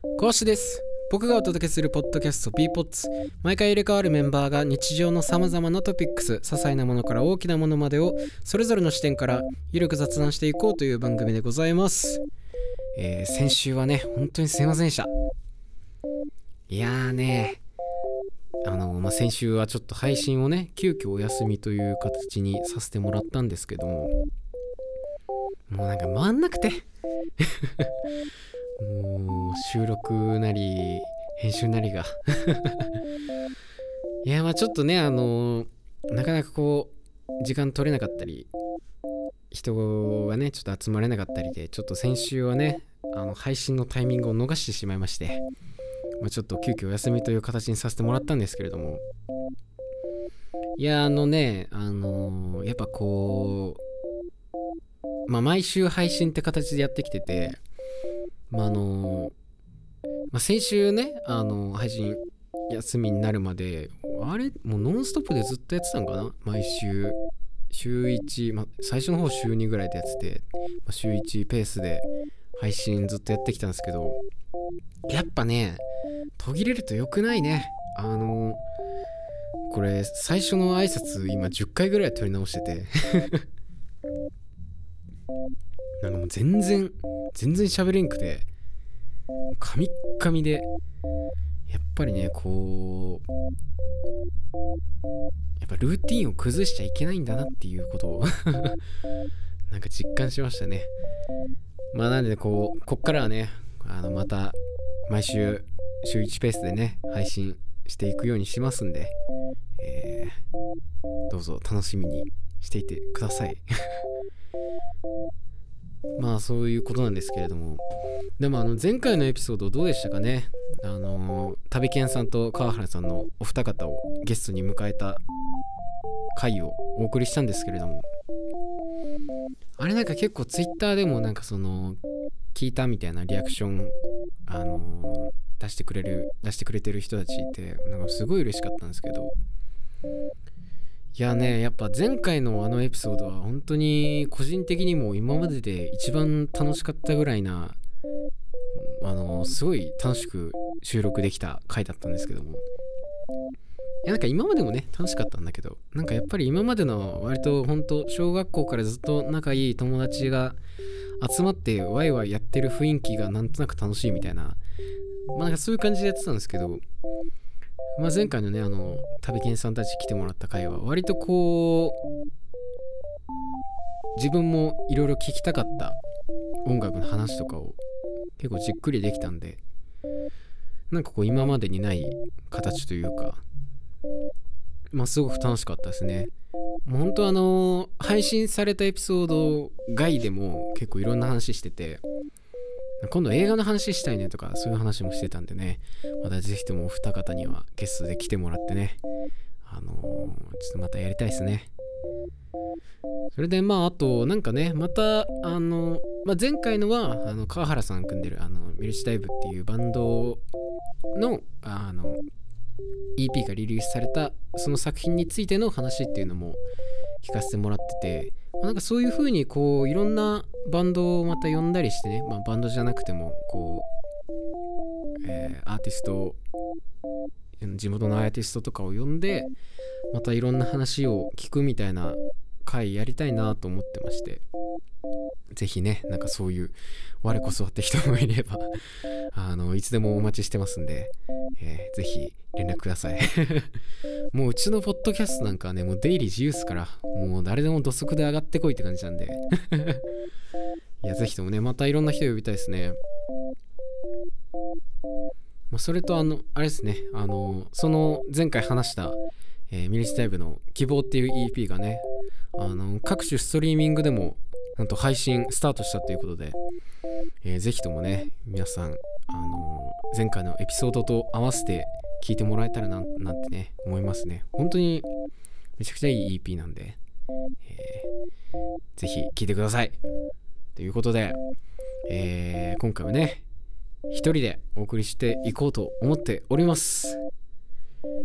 コアシです。僕がお届けするポッドキャスト P ポッツ。毎回入れ替わるメンバーが日常の様々なトピックス、些細なものから大きなものまでをそれぞれの視点からゆるく雑談していこうという番組でございます。先週はね、本当にすいませんでした。いやーね、先週はちょっと配信をね、急遽お休みという形にさせてもらったんですけども、もうなんか回んなくてもう収録なり編集なりがいやちょっとねなかなかこう時間取れなかったり人がねちょっと集まれなかったりで、ちょっと先週はね配信のタイミングを逃してしまいまして、ちょっと急遽お休みという形にさせてもらったんですけれども、いややっぱこう毎週配信って形でやってきてて、先週ね配信休みになるまでもうノンストップでずっとやってたのかな。毎週週1、最初の方週2ぐらいでやってて、週1ペースで配信ずっとやってきたんですけど、やっぱね途切れると良くないね。これ最初の挨拶今10回ぐらい撮り直しててなんかもう全然喋れんくて、噛みっ噛みで、やっぱりねこうやっぱルーティンを崩しちゃいけないんだなっていうことをなんか実感しましたね。なんでこっからはねまた毎週週1ペースでね配信していくようにしますんで、どうぞ楽しみにしていてくださいそういうことなんですけれども、でも前回のエピソードどうでしたかね。旅健さんと川原さんのお二方をゲストに迎えた回をお送りしたんですけれども、あれなんか結構ツイッターでもなんか聞いたみたいなリアクション出してくれてる人たちいて、なんかすごい嬉しかったんですけど、いやねやっぱ前回のエピソードは本当に個人的にも今までで一番楽しかったぐらいなすごい楽しく収録できた回だったんですけども、いやなんか今までもね楽しかったんだけど、なんかやっぱり今までの割と本当小学校からずっと仲いい友達が集まってワイワイやってる雰囲気がなんとなく楽しいみたいな、なんかそういう感じでやってたんですけど、前回のね旅健さんたち来てもらった回は割とこう自分もいろいろ聞きたかった音楽の話とかを結構じっくりできたんで、なんかこう今までにない形というかすごく楽しかったですね。もう本当配信されたエピソード外でも結構いろんな話してて、今度映画の話したいねとかそういう話もしてたんでね、またぜひともお二方にはゲストで来てもらってねちょっとまたやりたいですね。それであとなんかねまた前回のは川原さん組んでるミルチダイブっていうバンドのEP がリリースされたその作品についての話っていうのも聞かせてもらってて、なんかそういう風にこういろんなバンドをまた呼んだりしてね、バンドじゃなくてもこう、アーティスト、地元のアーティストとかを呼んでまたいろんな話を聞くみたいな回やりたいなと思ってまして、ぜひねなんかそういう我こそはって人もいればいつでもお待ちしてますんで、ぜひ連絡くださいもううちのポッドキャストなんかはねもう出入り自由っすから、もう誰でも土足で上がってこいって感じなんでいやぜひともねまたいろんな人呼びたいですね。それとあれですねその前回話した、ミニチタイブの希望っていう EP がね各種ストリーミングでもなんと配信スタートしたということで、ぜひともね皆さん前回のエピソードと合わせて聞いてもらえたらなんてね思いますね。本当にめちゃくちゃいい EP なんで、ぜひ聞いてくださいということで、今回はね一人でお送りしていこうと思っております。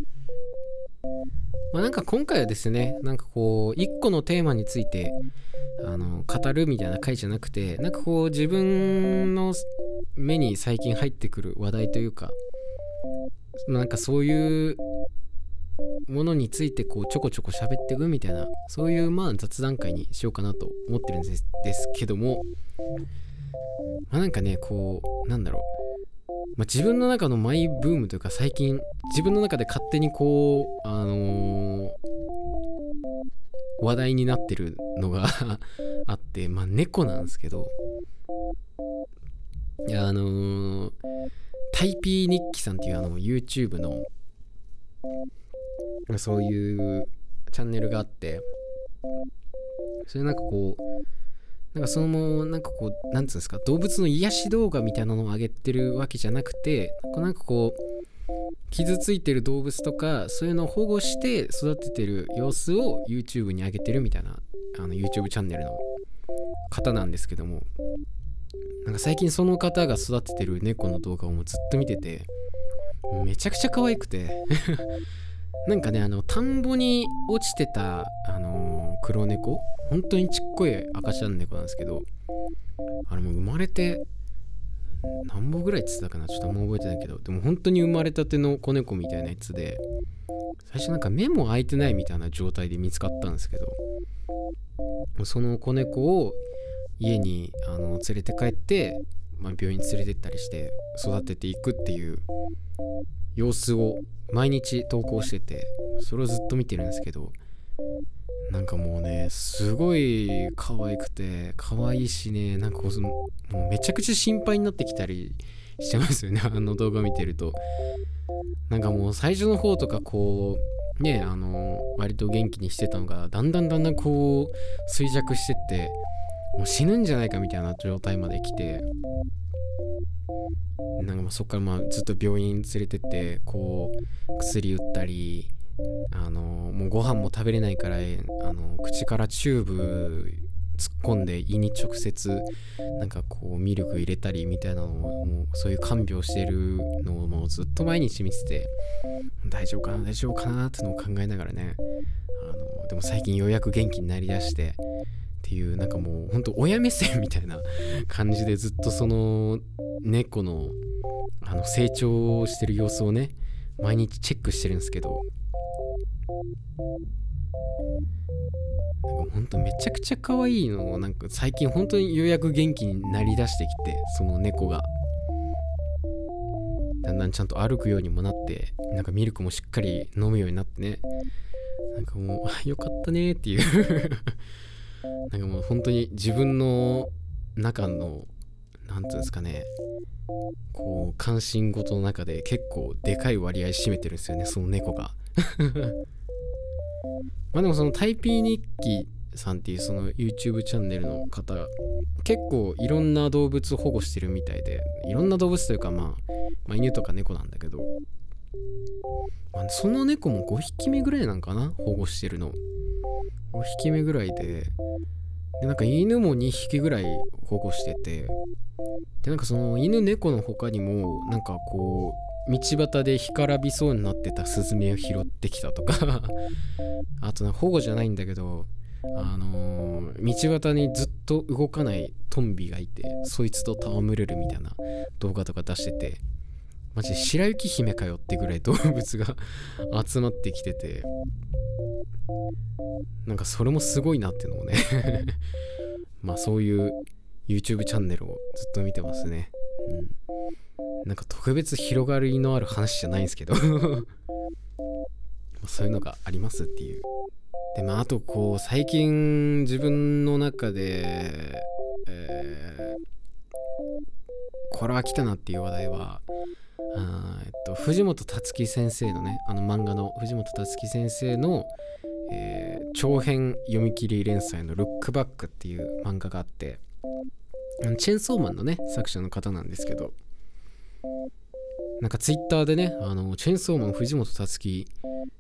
なんか今回はですねなんかこう一個のテーマについて語るみたいな回じゃなくて、なんかこう自分の目に最近入ってくる話題というか、なんかそういうものについてこうちょこちょこ喋っていくみたいな、そういうまあ雑談会にしようかなと思ってるんですけども、まあなんかね、こうなんだろう、まあ、自分の中のマイブームというか、最近自分の中で勝手にこう話題になってるのがあって、まあ猫なんですけど、いやタイピー日記さんっていうYouTube のそういうチャンネルがあって、それなんかこうなんかそのなんかこうなんつうんですか、動物の癒し動画みたいなのを上げてるわけじゃなくて、なんかこう傷ついてる動物とかそういうのを保護して育ててる様子を YouTube に上げてるみたいなYouTube チャンネルの方なんですけども、なんか最近その方が育ててる猫の動画をもうずっと見てて、めちゃくちゃ可愛くてなんかね、田んぼに落ちてた黒猫、本当にちっこい赤ちゃん猫なんですけど、もう生まれて何本ぐらいって言ってたかな、ちょっとあんま覚えてないけど、でも本当に生まれたての子猫みたいなやつで、最初なんか目も開いてないみたいな状態で見つかったんですけど、その子猫を家に連れて帰って、まあ、病院に連れてったりして育てていくっていう様子を毎日投稿してて、それをずっと見てるんですけど、なんかもうね、すごい可愛くて、可愛いしね、なんかこうもうめちゃくちゃ心配になってきたりしちゃいますよね、動画見てると。なんかもう最初の方とかこうね、割と元気にしてたのがだんだんこう衰弱してって、もう死ぬんじゃないかみたいな状態まで来て、なんかもうそっからまあずっと病院連れてってこう薬打ったり、もうご飯も食べれないから口からチューブ突っ込んで胃に直接なんかこうミルク入れたりみたいなのを、もうそういう看病してるのをもうずっと毎日見てて、大丈夫かなってのを考えながらね、でも最近ようやく元気になりだしてっていう、なんかもうほんと親目線みたいな感じでずっとその猫の成長してる様子をね毎日チェックしてるんですけど、なんかほんとめちゃくちゃ可愛いのを、なんか最近本当にようやく元気になりだしてきて、その猫がだんだんちゃんと歩くようにもなって、なんかミルクもしっかり飲むようになってね、なんかもうよかったねっていうなんかもう本当に自分の中のなんていうんですかね、こう関心事の中で結構でかい割合占めてるんですよね、その猫がまあでもそのタイピー日記さんっていうその YouTube チャンネルの方、結構いろんな動物保護してるみたいで、いろんな動物というかまあ犬とか猫なんだけど、まあ、その猫も5匹目ぐらいなんかな、保護してるの5匹目ぐらいで、なんか犬も2匹ぐらい保護してて、でなんかその犬猫の他にもなんかこう道端で干からびそうになってたスズメを拾ってきたとかあと保護じゃないんだけど道端にずっと動かないトンビがいて、そいつと戯れるみたいな動画とか出してて、マジで白雪姫かよってぐらい動物が集まってきてて、なんかそれもすごいなってのをねまあそういう YouTube チャンネルをずっと見てますね。なんか特別広がりのある話じゃないんですけどそういうのがありますっていう。でまああとこう最近自分の中で、これは来たなっていう話題は藤本つ樹先生のね、漫画の藤本つ樹先生の、長編読み切り連載のルックバックっていう漫画があって、チェンソーマンのね作者の方なんですけど、なんかツイッターでねチェンソーマン藤本つ樹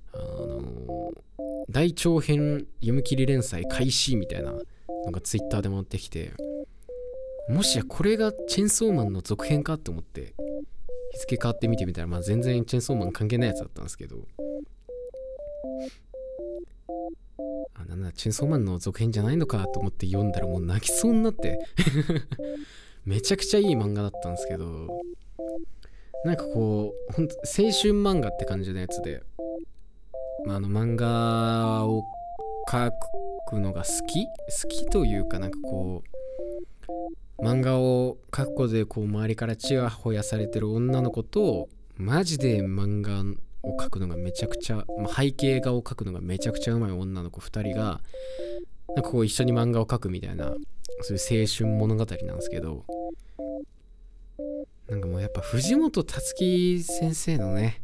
大長編読み切り連載開始みたいなのがツイッターで回ってきて、もしやこれがチェンソーマンの続編かって思って日付変わって見てみたら、まあ全然チェンソーマン関係ないやつだったんですけど、なんだっチェンソーマンの続編じゃないのかと思って読んだらもう泣きそうになってめちゃくちゃいい漫画だったんですけど、なんかこうほんと青春漫画って感じのやつで、漫画を描くのが好きというか、なんかこう漫画を描くことでこう周りからチヤホヤされてる女の子と、マジで漫画を描くのがめちゃくちゃ、背景画を描くのがめちゃくちゃうまい女の子2人がなんかこう一緒に漫画を描くみたいな、そういう青春物語なんですけど、なんかもうやっぱ藤本つ樹先生のね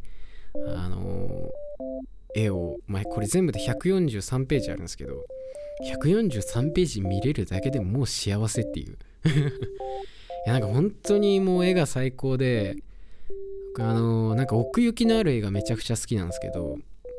絵を、これ全部で143ページあるんですけど、143ページ見れるだけでもう幸せっていういやなんか本当にもう絵が最高で、なんか奥行きのある絵がめちゃくちゃ好きなんですけど、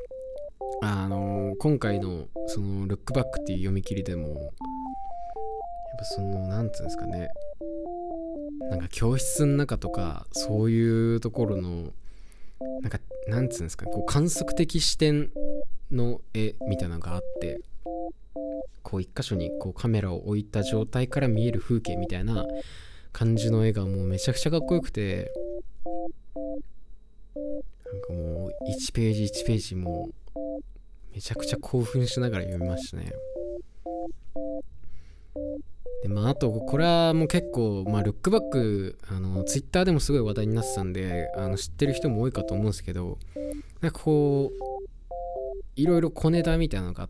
今回のそのルックバックっていう読み切りでもやっぱそのなんつうんですかね、なんか教室の中とかそういうところのなんかなんつうんですか、こう観測的視点の絵みたいなのがあって、こう一箇所にこうカメラを置いた状態から見える風景みたいな感じの絵がもうめちゃくちゃかっこよくて、なんかもう1ページ1ページもうめちゃくちゃ興奮しながら読みましたね。であとこれはもう結構ルックバックツイッターでもすごい話題になってたんで知ってる人も多いかと思うんですけど、なんかこういろいろ小ネタみたいなのがあって、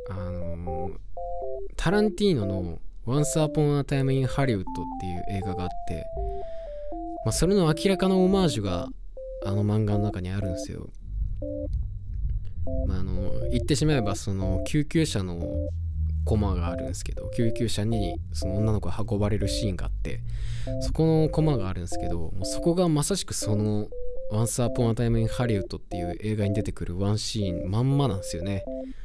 タランティーノの Once Upon a Time in Hollywood っていう映画があって、それの明らかなオマージュが漫画の中にあるんですよ。言ってしまえばその救急車のコマがあるんですけど、救急車にその女の子が運ばれるシーンがあって、そこのコマがあるんですけど、もうそこがまさしくその Once Upon a Time in Hollywood っていう映画に出てくるワンシーンまんまなんですよね。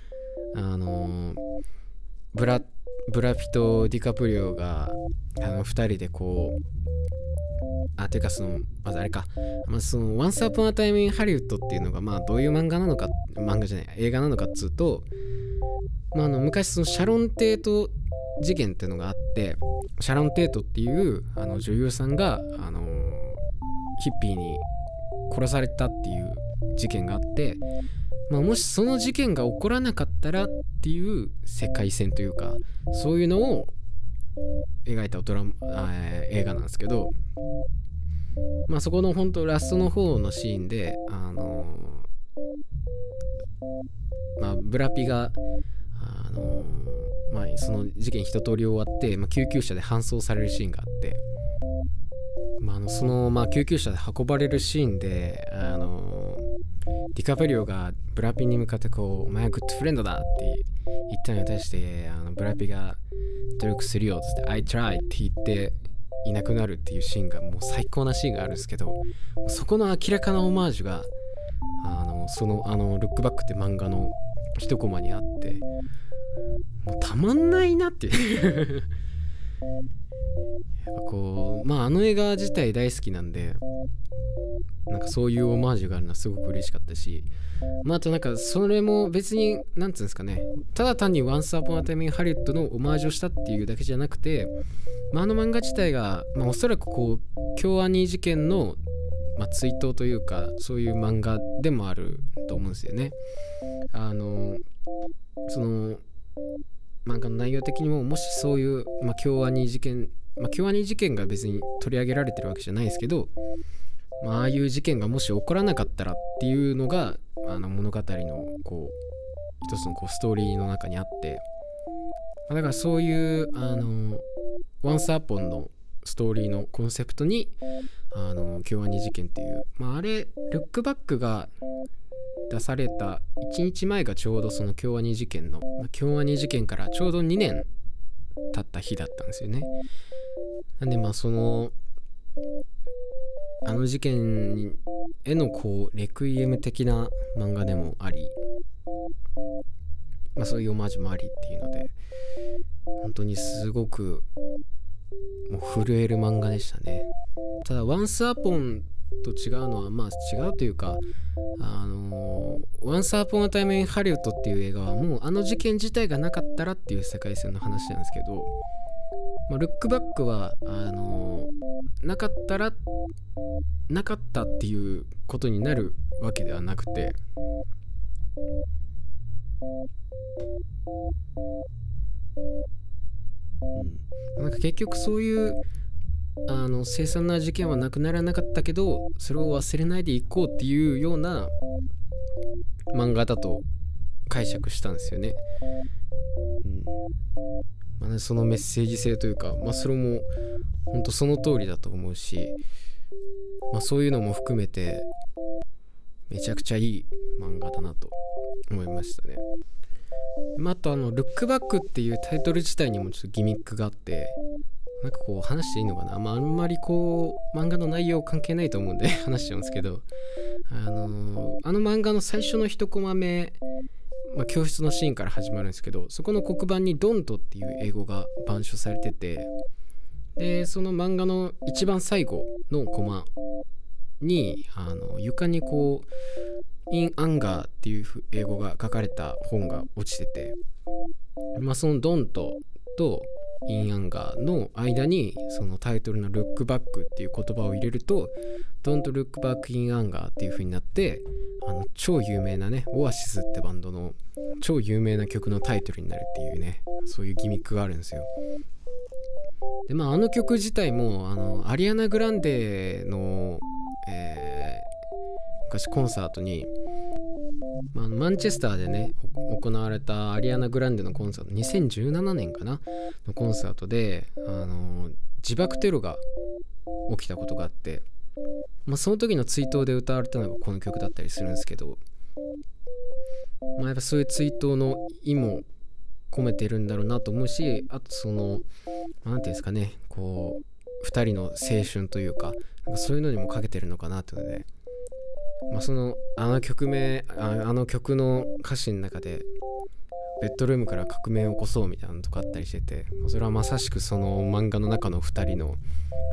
ブラピとディカプリオが2人でこうてかそのまずあれか、その Once Upon a Time in Hollywood っていうのがどういう漫画なのか、漫画じゃない映画なのかっつうと、昔そのシャロン・テート事件っていうのがあって、シャロン・テートっていう女優さんがヒッピーに殺されたっていう事件があって、もしその事件が起こらなかったらっていう世界線というか、そういうのを描いた映画なんですけど、そこの本当ラストの方のシーンでブラピがその事件一通り終わって、救急車で搬送されるシーンがあって、その救急車で運ばれるシーンでディカプリオがブラピに向かってこうお前はグッドフレンドだって言ったのに対してブラピが努力するよって言って I try って言っていなくなるっていうシーンがもう最高なシーンがあるんですけど、そこの明らかなオマージュがそのルックバックって漫画の一コマにあって、もうたまんないなっていうやっぱこう映画自体大好きなんで、なんかそういうオマージュがあるのはすごく嬉しかったし、あとなんかそれも別になんつうんですかね、ただ単に Once Upon a Time in Hollywood のオマージュをしたっていうだけじゃなくて、漫画自体が、おそらくこう京アニ事件の、追悼というかそういう漫画でもあると思うんですよね。その漫画の内容的にももしそういう、京アニ事件が別に取り上げられてるわけじゃないですけど、ああいう事件がもし起こらなかったらっていうのが物語のこう一つのこうストーリーの中にあって、だからそういうOnce Uponのストーリーのコンセプトに京アニ事件っていう、あれルックバックが出された1日前がちょうどその京アニ事件からちょうど2年経った日だったんですよね。なんでその事件へのこうレクイエム的な漫画でもあり、そういうオマージュもありっていうので、本当にすごくもう震える漫画でしたね。ただ Once Upon と違うのは、まあ違うというか、Once Upon a Time in Hollywood っていう映画はもうあの事件自体がなかったらっていう世界線の話なんですけど、まあ、ルックバックはなかったらなかったっていうことになるわけではなくて、なんか結局そういう凄惨な事件はなくならなかったけど、それを忘れないでいこうっていうような漫画だと解釈したんですよね。まあ、そのメッセージ性というか、まあ、それも本当その通りだと思うし、まあ、そういうのも含めてめちゃくちゃいい漫画だなと思いましたね。まあ、あとルックバックっていうタイトル自体にもちょっとギミックがあって、なんかこう話していいのかな、まあ、あんまりこう漫画の内容関係ないと思うんで話しちゃうんですけど、あの漫画の最初の一コマ目、まあ、教室のシーンから始まるんですけど、そこの黒板にドントっていう英語が板書されてて、でその漫画の一番最後のコマに床にこう In Anger っていう英語が書かれた本が落ちてて、まあ、そのドントとインアンガーの間にそのタイトルのルックバックっていう言葉を入れると Don't look back in anger っていう風になって、超有名なねオアシスってバンドの超有名な曲のタイトルになるっていうね、そういうギミックがあるんですよ。でまあ曲自体もアリアナ・グランデの、昔コンサートに、マンチェスターでね行われたアリアナ・グランデのコンサート、2017年かなのコンサートで自爆テロが起きたことがあって、その時の追悼で歌われたのがこの曲だったりするんですけど、やっぱそういう追悼の意も込めてるんだろうなと思うし、あとそのなんていうんですかね、こう2人の青春というか、なんかそういうのにもかけてるのかなというので、その曲の歌詞の中でベッドルームから革命を起こそうみたいなのとかあったりしてて、それはまさしくその漫画の中の2人の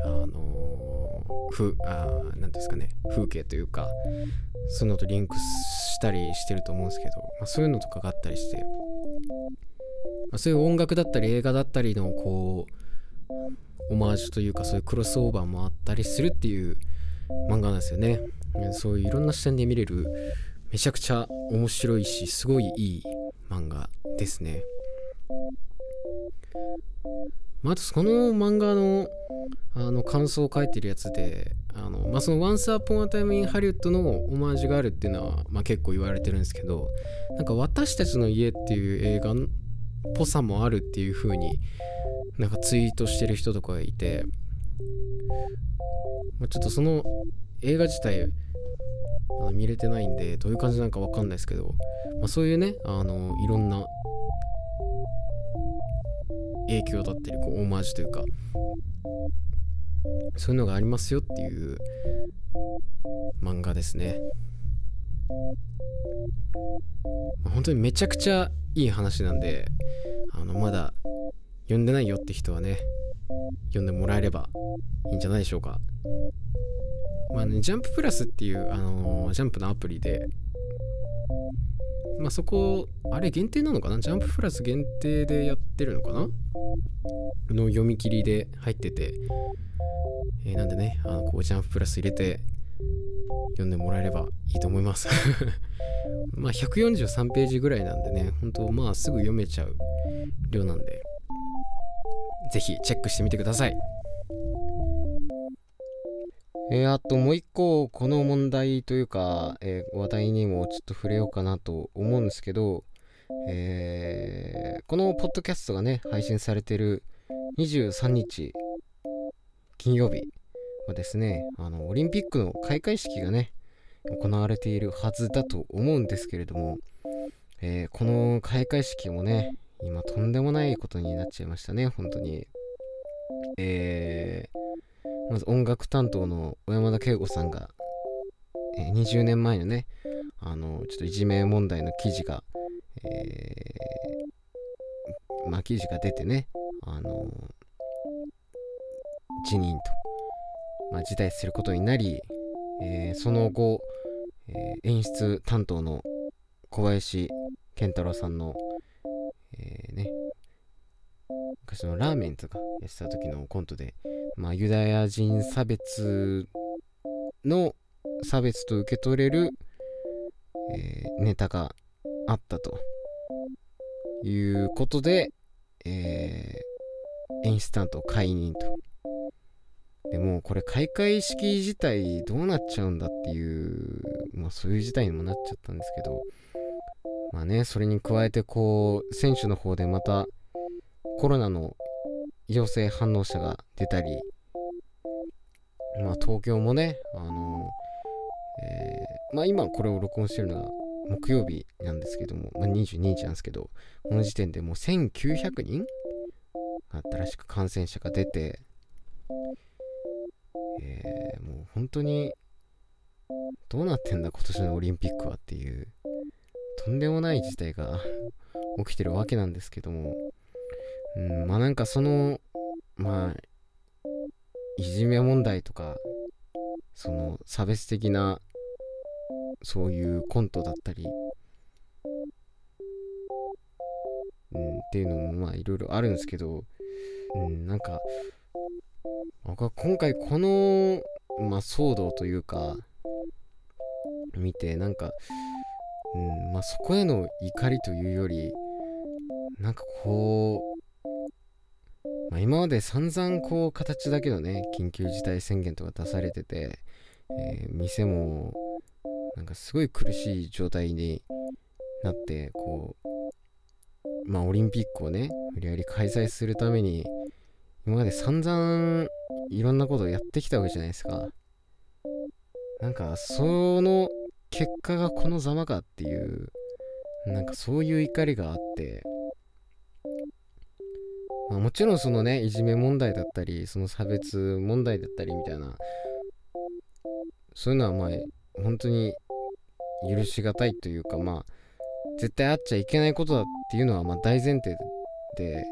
なんですかね、風景というか、そういうのとリンクしたりしてると思うんですけど、そういうのとかがあったりして、そういう音楽だったり映画だったりのこうオマージュというか、そういうクロスオーバーもあったりするっていう漫画なんですよね。そういういろんな視点で見れるめちゃくちゃ面白いしすごいいい漫画ですね。あとその漫画の感想を書いてるやつで、その Once Upon a Time in Hollywood のオマージュがあるっていうのは、結構言われてるんですけど、なんか私たちの家っていう映画っぽさもあるっていう風になんかツイートしてる人とかがいて、ちょっとその映画自体見れてないんでどういう感じなのか分かんないですけど、そういうねいろんな影響だったりオマージュというか、そういうのがありますよっていう漫画ですね。本当にめちゃくちゃいい話なんで、まだ読んでないよって人はね読んでもらえればいいんじゃないでしょうか。ジャンププラスっていう、ジャンプのアプリで、そこあれ限定なのかな、ジャンププラス限定でやってるのかなの読み切りで入ってて、なんでねこうジャンププラス入れて読んでもらえればいいと思います143ページぐらいなんでね、本当すぐ読めちゃう量なんで、ぜひチェックしてみてください。あともう一個この問題というか、話題にもちょっと触れようかなと思うんですけど、このポッドキャストがね配信されてる23日金曜日はですね、オリンピックの開会式がね行われているはずだと思うんですけれども、この開会式もね今とんでもないことになっちゃいましたね、本当に。まず音楽担当の小山田圭吾さんが、20年前のねちょっといじめ問題の記事が、記事が出てね辞任と、辞退することになり、 その後、演出担当の小林健太郎さんの、ね、昔のラーメンとかやってた時のコントで、ユダヤ人差別の差別と受け取れる、ネタがあったということで、演出担当解任と。でもこれ開会式自体どうなっちゃうんだっていう、そういう事態にもなっちゃったんですけど、それに加えて選手の方でまたコロナの陽性反応者が出たり、東京もね、今これを録音してるのが木曜日なんですけども、22日なんですけど、この時点でもう1900人新しく感染者が出て、もう本当にどうなってんだ今年のオリンピックはっていうとんでもない事態が起きてるわけなんですけども、なんかそのいじめ問題とか、その差別的なそういうコントだったり、っていうのもいろいろあるんですけど、なんか僕は今回この、騒動というか見て、なんか、そこへの怒りというより、なんか今まで散々形だけどね、緊急事態宣言とか出されてて、店もなんかすごい苦しい状態になって、オリンピックをね無理やり開催するために今まで散々いろんなことをやってきたわけじゃないですか。なんかその結果がこのざまかっていう、なんかそういう怒りがあって、もちろんそのねいじめ問題だったり、その差別問題だったりみたいな、そういうのは本当に許しがたいというか、絶対あっちゃいけないことだっていうのは大前提で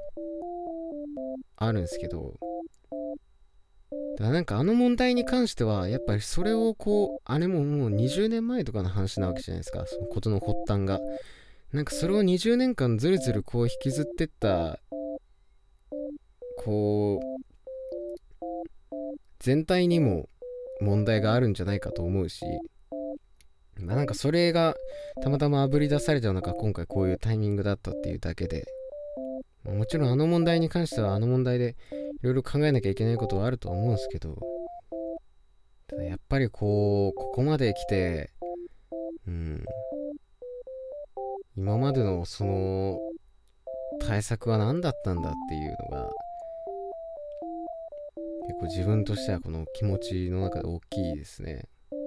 あるんですけど、だからなんかあの問題に関してはやっぱりそれをあれももう20年前とかの話なわけじゃないですか、そのことの発端が。なんかそれを20年間ずるずる引きずってった全体にも問題があるんじゃないかと思うし、なんかそれがたまたまあぶり出されたのが今回こういうタイミングだったっていうだけで、もちろんあの問題に関してはあの問題でいろいろ考えなきゃいけないことはあると思うんですけど、ただやっぱりここまで来て、今までのその対策は何だったんだっていうのが結構自分としてはこの気持ちの中で大きいですね。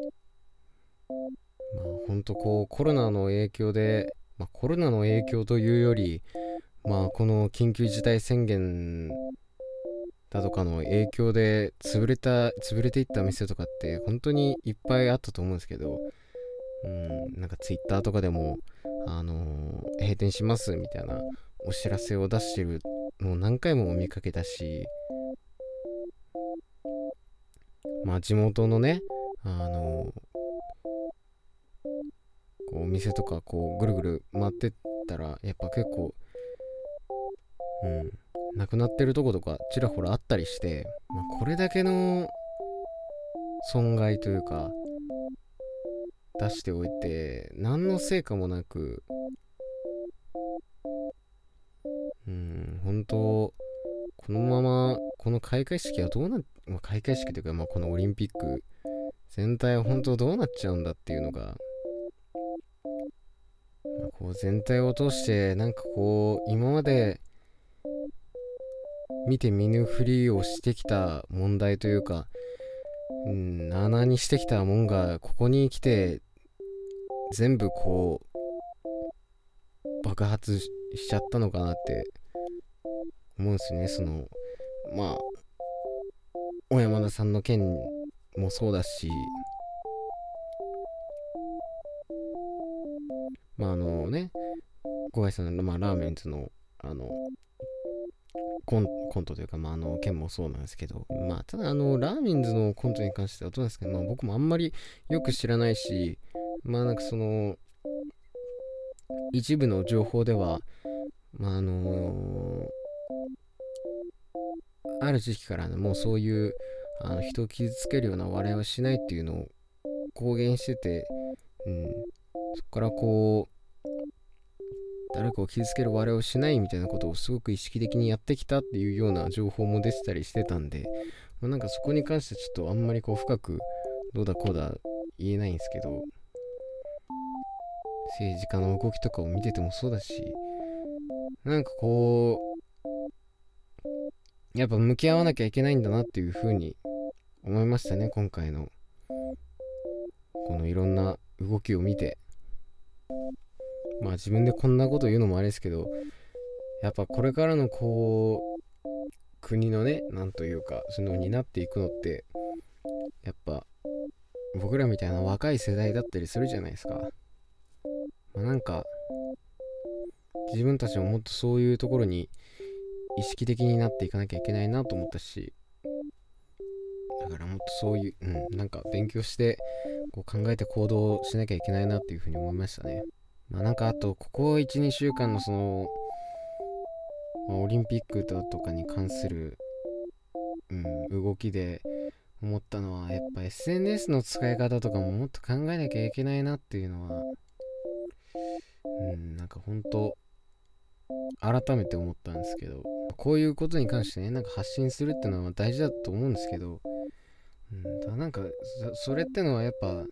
ほんとコロナの影響で、コロナの影響というより、この緊急事態宣言だとかの影響で潰れていった店とかって本当にいっぱいあったと思うんですけど、なんかツイッターとかでも閉店しますみたいなお知らせを出してるのを何回も見かけたし、地元のねお店とかぐるぐる回ってったらやっぱ結構なくなってるとことかちらほらあったりして、これだけの損害というか出しておいて何の成果もなく、本当このままこの開会式はどうなっ、開会式というかこのオリンピック全体は本当どうなっちゃうんだっていうのが、全体を通してなんか今まで見て見ぬふりをしてきた問題というか、なあなあにしてきたもんがここに来て全部爆発しちゃったのかなって思うんですね。その小山田さんの件もそうだし、小林さんの、ラーメンズのコントというか、件もそうなんですけど、ただラーメンズのコントに関してはどうなんですかね、僕もあんまりよく知らないし、なんかその、一部の情報では、ある時期からね、もうそういう人を傷つけるような笑いをしないっていうのを公言してて、そこからこう誰かを傷つける笑いをしないみたいなことをすごく意識的にやってきたっていうような情報も出てたりしてたんで、なんかそこに関してちょっとあんまりこう深くどうだこうだ言えないんですけど、政治家の動きとかを見ててもそうだし、なんかこうやっぱ向き合わなきゃいけないんだなっていう風に思いましたね、今回のこのいろんな動きを見て。自分でこんなこと言うのもあれですけど、やっぱこれからのこう国のね、なんというかその担っていくのって、やっぱ僕らみたいな若い世代だったりするじゃないですか。なんか自分たちももっとそういうところに意識的になっていかなきゃいけないなと思ったし、だからもっとそういう、なんか勉強してこう考えて行動しなきゃいけないなっていうふうに思いましたね。なんかあとここ 1,2 週間のその、オリンピックだとかに関する、動きで思ったのは、やっぱ SNS の使い方とかももっと考えなきゃいけないなっていうのは、なんか本当改めて思ったんですけど、こういうことに関してね、なんか発信するってのは大事だと思うんですけど、ただなんかそれってのはやっぱ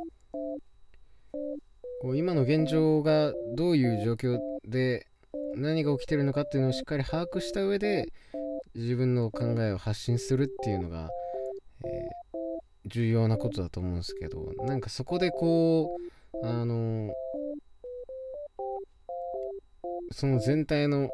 こう今の現状がどういう状況で何が起きてるのかっていうのをしっかり把握した上で自分の考えを発信するっていうのが、重要なことだと思うんですけど、なんかそこでこうその全体の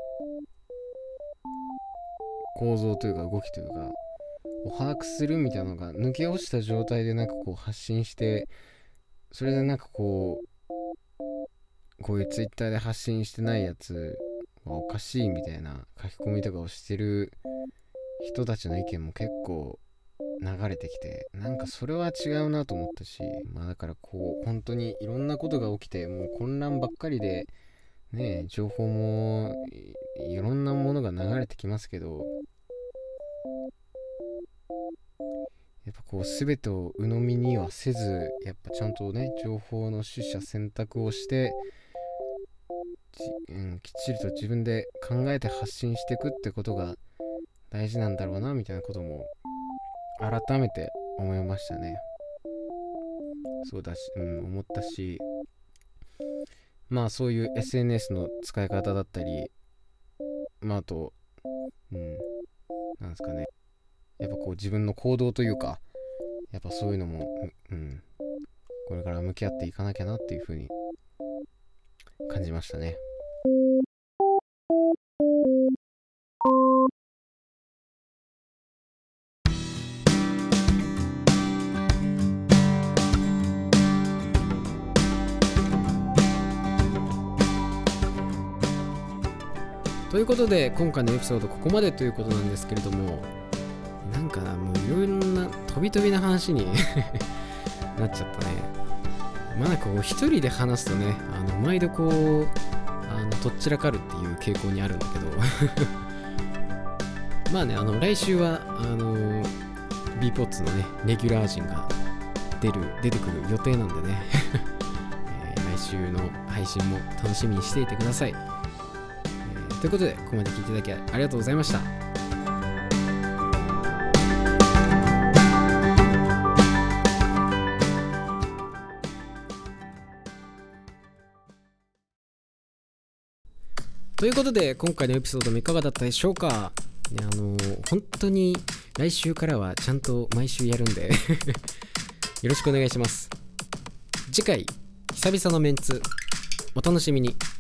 構造というか動きというかを把握するみたいなのが抜け落ちた状態でなんかこう発信して、それでなんかこういうツイッターで発信してないやつはおかしいみたいな書き込みとかをしてる人たちの意見も結構流れてきて、なんかそれは違うなと思ったし、だからこう本当にいろんなことが起きてもう混乱ばっかりでね、情報もいろんなものが流れてきますけど、やっぱこう全てを鵜呑みにはせず、やっぱちゃんとね情報の取捨選択をしてきっちりと自分で考えて発信していくってことが大事なんだろうなみたいなことも改めて思いましたね。そうだし、思ったし、そういう SNS の使い方だったり、あとなんですかね、やっぱこう自分の行動というか、やっぱそういうのもこれから向き合っていかなきゃなっていう風に感じましたね。ということで今回のエピソードここまでということなんですけれども、なんかもういろいろな飛び飛びな話になっちゃったね。なんかこう一人で話すとね、毎度こうとっちらかるっていう傾向にあるんだけど来週はB ポッツのねレギュラー陣が出てくる予定なんでね、来週の配信も楽しみにしていてください。ということでここまで聞いていただきありがとうございました。ということで今回のエピソードもいかがだったでしょうか。本当に来週からはちゃんと毎週やるんでよろしくお願いします。次回久々のメンツお楽しみに。